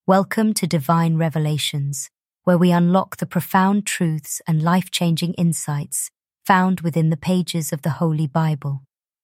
Welcome to Divine Revelations, where we unlock the profound truths and life-changing insights found within the pages of the Holy Bible.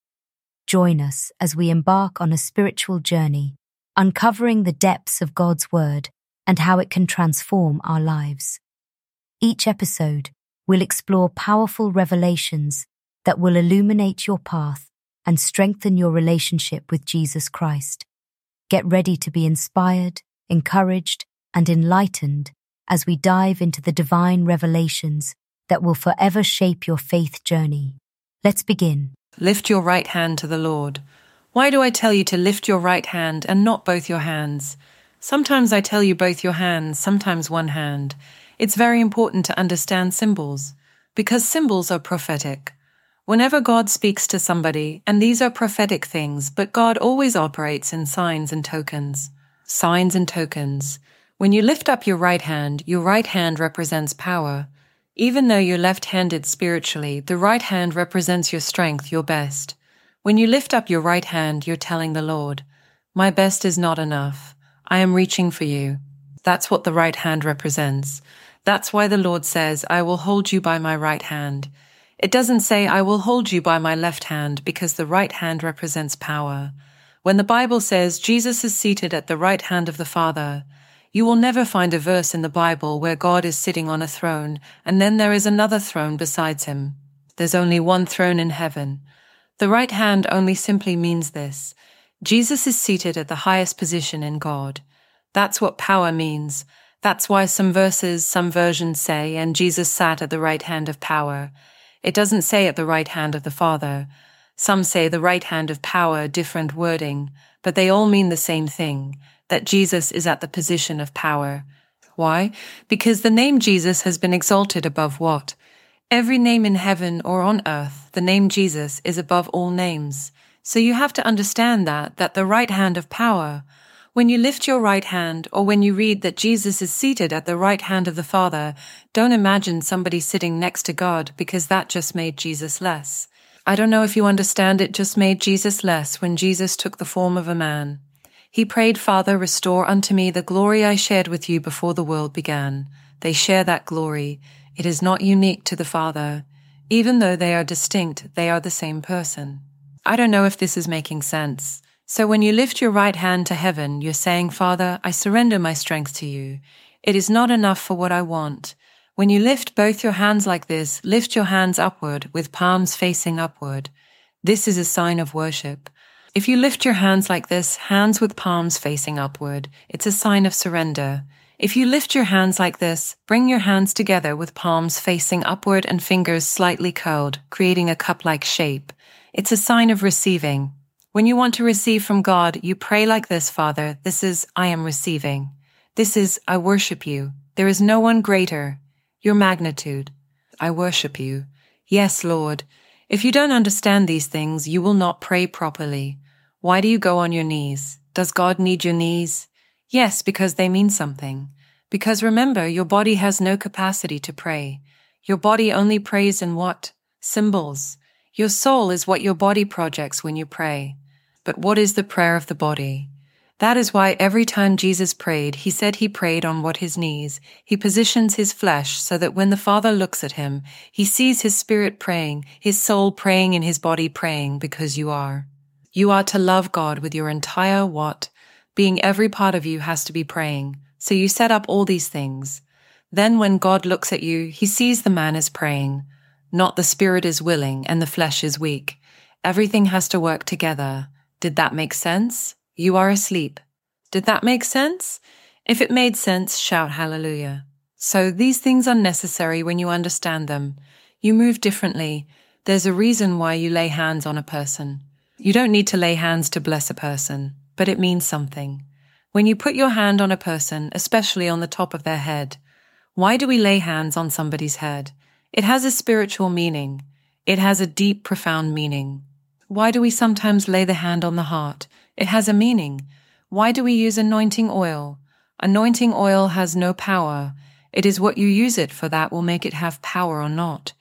Join us as we embark on a spiritual journey, uncovering the depths of God's Word and how it can transform our lives. Each episode will explore powerful revelations that will illuminate your path and strengthen your relationship with Jesus Christ. Get ready to be inspired, encouraged, and enlightened as we dive into the divine revelations that will forever shape your faith journey. Let's begin. Lift your right hand to the Lord. Why do I tell you to lift your right hand and not both your hands? Sometimes I tell you both your hands, sometimes one hand. It's very important to understand symbols, because symbols are prophetic. Whenever God speaks to somebody, and these are prophetic things, but God always operates in signs and tokens. Signs and tokens. When you lift up your right hand represents power. Even though you're left-handed spiritually, the right hand represents your strength, your best. When you lift up your right hand, you're telling the Lord, "My best is not enough. I am reaching for you." That's what the right hand represents. That's why the Lord says, "I will hold you by my right hand." It doesn't say, "I will hold you by my left hand," because the right hand represents power. When the Bible says Jesus is seated at the right hand of the Father, you will never find a verse in the Bible where God is sitting on a throne and then there is another throne besides him. There's only one throne in heaven. The right hand only simply means this. Jesus is seated at the highest position in God. That's what power means. That's why some versions say, "And Jesus sat at the right hand of power." It doesn't say at the right hand of the Father. Some say the right hand of power, different wording, but they all mean the same thing, that Jesus is at the position of power. Why? Because the name Jesus has been exalted above what? Every name in heaven or on earth, the name Jesus is above all names. So you have to understand that the right hand of power, when you lift your right hand or when you read that Jesus is seated at the right hand of the Father, don't imagine somebody sitting next to God, because that just made Jesus less. I don't know if you understand, it just made Jesus less when Jesus took the form of a man. He prayed, "Father, restore unto me the glory I shared with you before the world began." They share that glory. It is not unique to the Father. Even though they are distinct, they are the same person. I don't know if this is making sense. So when you lift your right hand to heaven, you're saying, "Father, I surrender my strength to you. It is not enough for what I want." When you lift both your hands like this, lift your hands upward with palms facing upward. This is a sign of worship. If you lift your hands like this, hands with palms facing upward, it's a sign of surrender. If you lift your hands like this, bring your hands together with palms facing upward and fingers slightly curled, creating a cup-like shape. It's a sign of receiving. When you want to receive from God, you pray like this, "Father, this is, I am receiving. This is, I worship you. There is no one greater. Your magnitude. I worship you. Yes, Lord." If you don't understand these things, you will not pray properly. Why do you go on your knees? Does God need your knees? Yes, because they mean something. Because remember, your body has no capacity to pray. Your body only prays in what? Symbols. Your soul is what your body projects when you pray. But what is the prayer of the body? That is why every time Jesus prayed, he said he prayed on his knees. He positions his flesh so that when the Father looks at him, he sees his spirit praying, his soul praying, and his body praying, because you are. You are to love God with your entire what? Being, every part of you has to be praying. So you set up all these things. Then when God looks at you, he sees the man is praying. Not the spirit is willing and the flesh is weak. Everything has to work together. Did that make sense? You are asleep. Did that make sense? If it made sense, shout hallelujah. So these things are necessary when you understand them. You move differently. There's a reason why you lay hands on a person. You don't need to lay hands to bless a person, but it means something. When you put your hand on a person, especially on the top of their head, why do we lay hands on somebody's head? It has a spiritual meaning. It has a deep, profound meaning. Why do we sometimes lay the hand on the heart? It has a meaning. Why do we use anointing oil? Anointing oil has no power. It is what you use it for that will make it have power or not.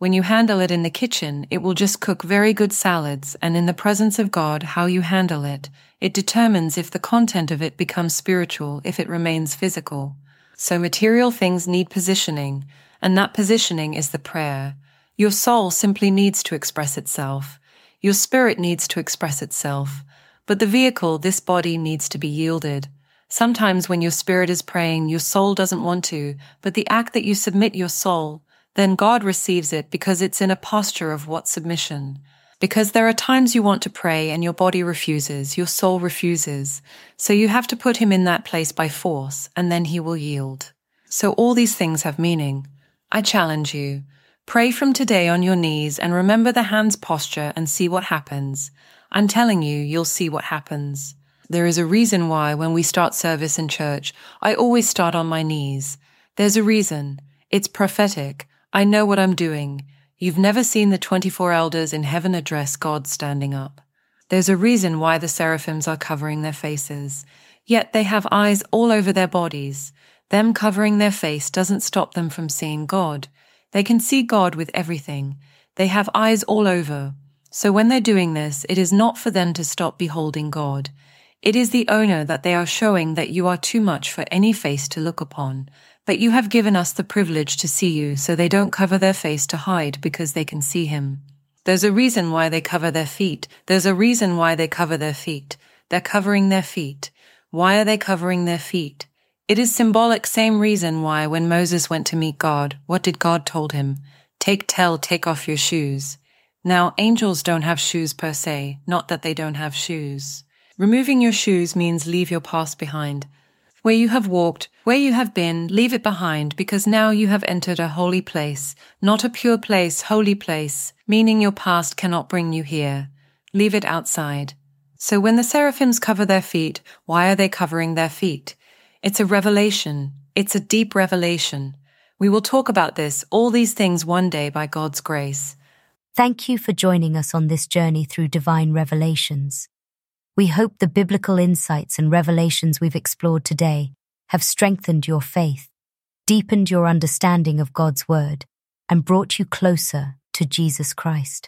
When you handle it in the kitchen, it will just cook very good salads, and in the presence of God, how you handle it, it determines if the content of it becomes spiritual, if it remains physical. So material things need positioning, and that positioning is the prayer. Your soul simply needs to express itself. Your spirit needs to express itself. But the vehicle, this body, needs to be yielded. Sometimes when your spirit is praying, your soul doesn't want to, but the act that you submit your soul, then God receives it because it's in a posture of what submission. Because there are times you want to pray and your body refuses, your soul refuses. So you have to put him in that place by force, and then he will yield. So all these things have meaning. I challenge you. Pray from today on your knees and remember the hand's posture and see what happens. I'm telling you, you'll see what happens. There is a reason why when we start service in church, I always start on my knees. There's a reason. It's prophetic. I know what I'm doing. You've never seen the 24 elders in heaven address God standing up. There's a reason why the seraphims are covering their faces. Yet they have eyes all over their bodies. Them covering their face doesn't stop them from seeing God. They can see God with everything. They have eyes all over. So when they're doing this, it is not for them to stop beholding God. It is the owner that they are showing that you are too much for any face to look upon. But you have given us the privilege to see you, so they don't cover their face to hide because they can see him. There's a reason why they cover their feet. There's a reason why they cover their feet. They're covering their feet. Why are they covering their feet? It is symbolic, same reason why when Moses went to meet God, what did God told him? Take off your shoes. Now, angels don't have shoes per se, not that they don't have shoes. Removing your shoes means leave your past behind. Where you have walked, where you have been, leave it behind, because now you have entered a holy place, not a pure place, holy place, meaning your past cannot bring you here. Leave it outside. So when the seraphims cover their feet, why are they covering their feet? It's a revelation. It's a deep revelation. We will talk about this, all these things one day by God's grace. Thank you for joining us on this journey through divine revelations. We hope the biblical insights and revelations we've explored today have strengthened your faith, deepened your understanding of God's Word, and brought you closer to Jesus Christ.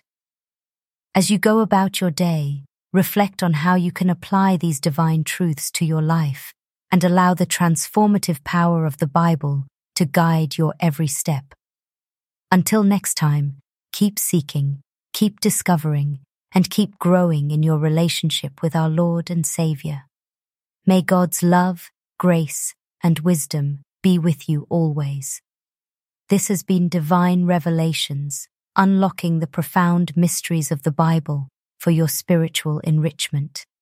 As you go about your day, reflect on how you can apply these divine truths to your life and allow the transformative power of the Bible to guide your every step. Until next time, keep seeking, keep discovering, and keep growing in your relationship with our Lord and Savior. May God's love, grace, and wisdom be with you always. This has been Divine Revelations, unlocking the profound mysteries of the Bible for your spiritual enrichment.